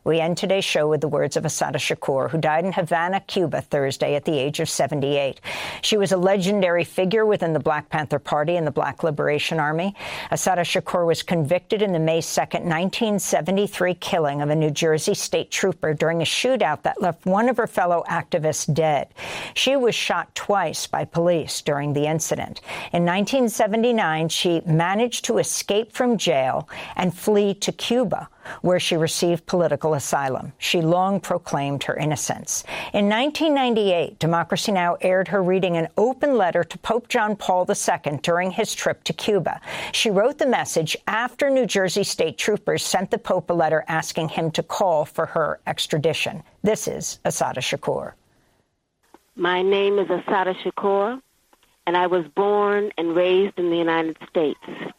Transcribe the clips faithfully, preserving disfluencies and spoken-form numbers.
We end today's show with the words of Assata Shakur, who died in Havana, Cuba, Thursday at the age of seventy-eight. She was a legendary figure within the Black Panther Party and the Black Liberation Army. Assata Shakur was convicted in the May second, nineteen seventy-three killing of a New Jersey state trooper during a shootout that left one of her fellow activists dead. She was shot twice by police during the incident. In nineteen seventy-nine, she managed to escape from jail and flee to Cuba, where she received political asylum. She long proclaimed her innocence. In nineteen ninety-eight, Democracy Now! Aired her reading an open letter to Pope John Paul the Second during his trip to Cuba. She wrote the message after New Jersey state troopers sent the Pope a letter asking him to call for her extradition. This is Assata Shakur. My name is Assata Shakur, and I was born and raised in the United States.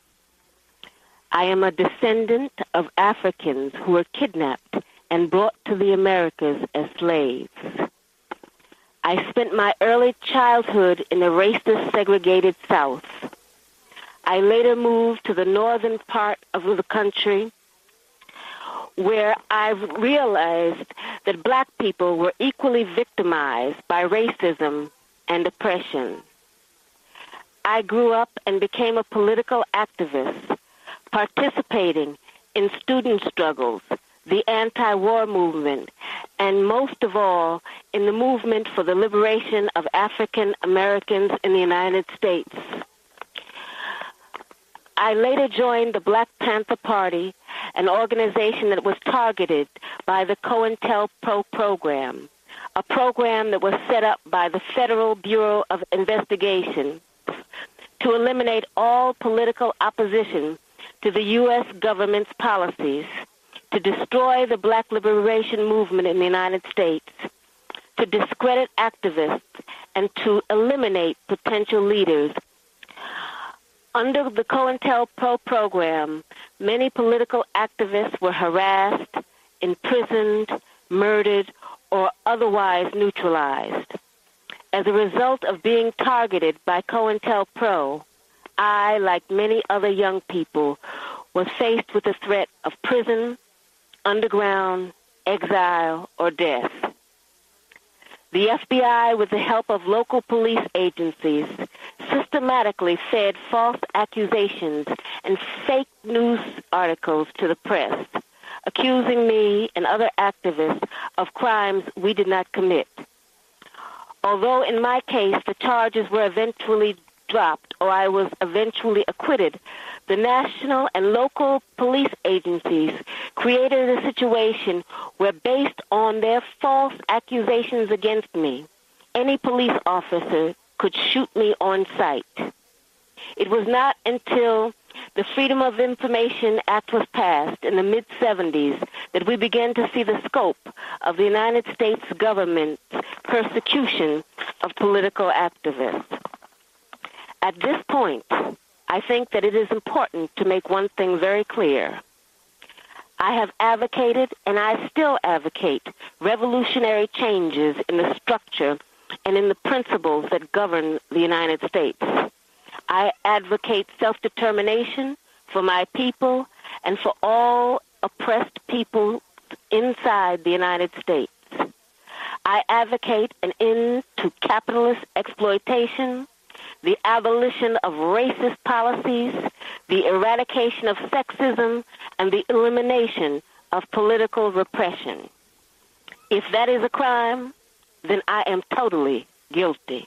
I am a descendant of Africans who were kidnapped and brought to the Americas as slaves. I spent my early childhood in the racist segregated South. I later moved to the northern part of the country, where I realized that black people were equally victimized by racism and oppression. I grew up and became a political activist, participating in student struggles, the anti-war movement, and most of all, in the movement for the liberation of African Americans in the United States. I later joined the Black Panther Party, an organization that was targeted by the COINTELPRO program, a program that was set up by the Federal Bureau of Investigation to eliminate all political opposition to the U S government's policies, to destroy the black liberation movement in the United States, to discredit activists, and to eliminate potential leaders. Under the COINTELPRO program, many political activists were harassed, imprisoned, murdered, or otherwise neutralized. As a result of being targeted by COINTELPRO, I, like many other young people, was faced with the threat of prison, underground, exile, or death. The F B I, with the help of local police agencies, systematically fed false accusations and fake news articles to the press, accusing me and other activists of crimes we did not commit. Although in my case the charges were eventually dropped or I was eventually acquitted, the national and local police agencies created a situation where, based on their false accusations against me, any police officer could shoot me on sight. It was not until the Freedom of Information Act was passed in the mid seventies that we began to see the scope of the United States government's persecution of political activists. At this point, I think that it is important to make one thing very clear. I have advocated, and I still advocate, revolutionary changes in the structure and in the principles that govern the United States. I advocate self-determination for my people and for all oppressed people inside the United States. I advocate an end to capitalist exploitation, the abolition of racist policies, the eradication of sexism, and the elimination of political repression. If that is a crime, then I am totally guilty.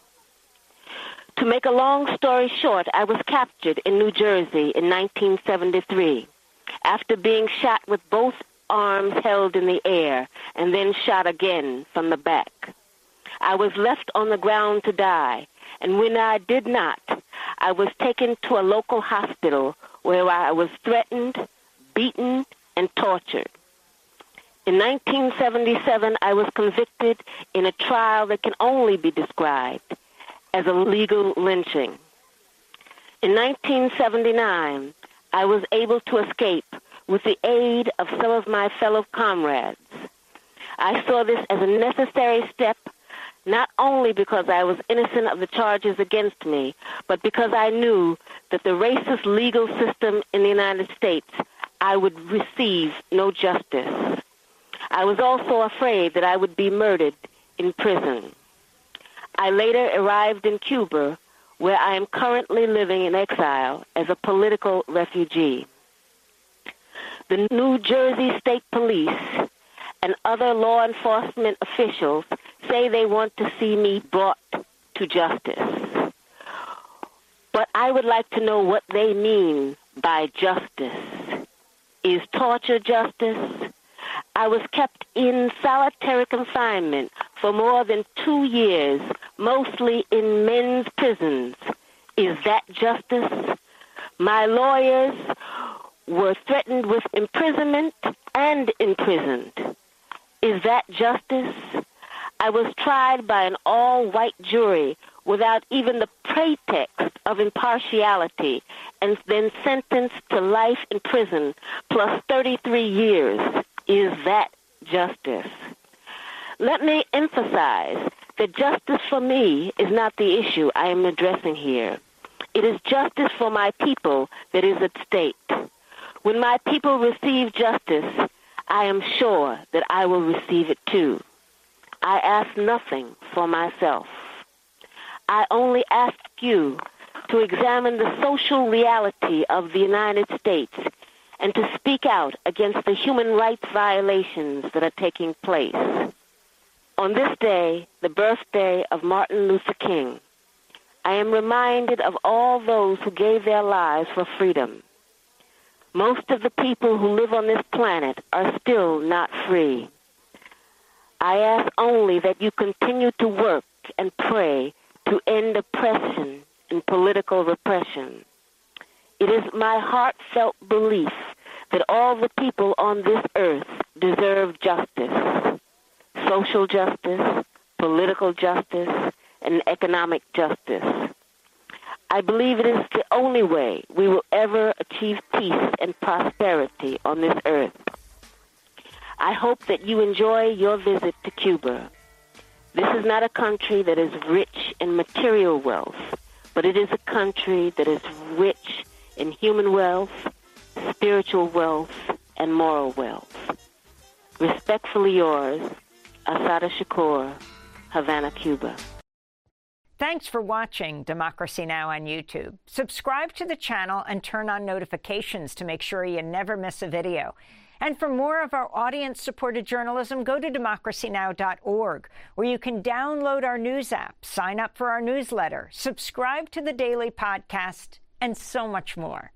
To make a long story short, I was captured in New Jersey in nineteen seventy-three after being shot with both arms held in the air and then shot again from the back. I was left on the ground to die, and when I did not, I was taken to a local hospital where I was threatened, beaten, and tortured. In nineteen seventy-seven, I was convicted in a trial that can only be described as a legal lynching. In nineteen seventy-nine, I was able to escape with the aid of some of my fellow comrades. I saw this as a necessary step, not only because I was innocent of the charges against me, but because I knew that the racist legal system in the United States, I would receive no justice. I was also afraid that I would be murdered in prison. I later arrived in Cuba, where I am currently living in exile as a political refugee. The New Jersey State Police and other law enforcement officials say they want to see me brought to justice. But I would like to know what they mean by justice. Is torture justice? I was kept in solitary confinement for more than two years, mostly in men's prisons. Is that justice? My lawyers were threatened with imprisonment and imprisoned. Is that justice? I was tried by an all-white jury without even the pretext of impartiality and then sentenced to life in prison plus thirty-three years. Is that justice? Let me emphasize that justice for me is not the issue I am addressing here. It is justice for my people that is at stake. When my people receive justice, I am sure that I will receive it too. I ask nothing for myself. I only ask you to examine the social reality of the United States and to speak out against the human rights violations that are taking place. On this day, the birthday of Martin Luther King, I am reminded of all those who gave their lives for freedom. Most of the people who live on this planet are still not free. I ask only that you continue to work and pray to end oppression and political repression. It is my heartfelt belief that all the people on this earth deserve justice, social justice, political justice, and economic justice. I believe it is the only way we will ever achieve peace and prosperity on this earth. I hope that you enjoy your visit to Cuba. This is not a country that is rich in material wealth, but it is a country that is rich in human wealth, spiritual wealth, and moral wealth. Respectfully yours, Assata Shakur, Havana, Cuba. Thanks for watching Democracy Now! On YouTube. Subscribe to the channel and turn on notifications to make sure you never miss a video. And for more of our audience-supported journalism, go to democracy now dot org, where you can download our news app, sign up for our newsletter, subscribe to the daily podcast, and so much more.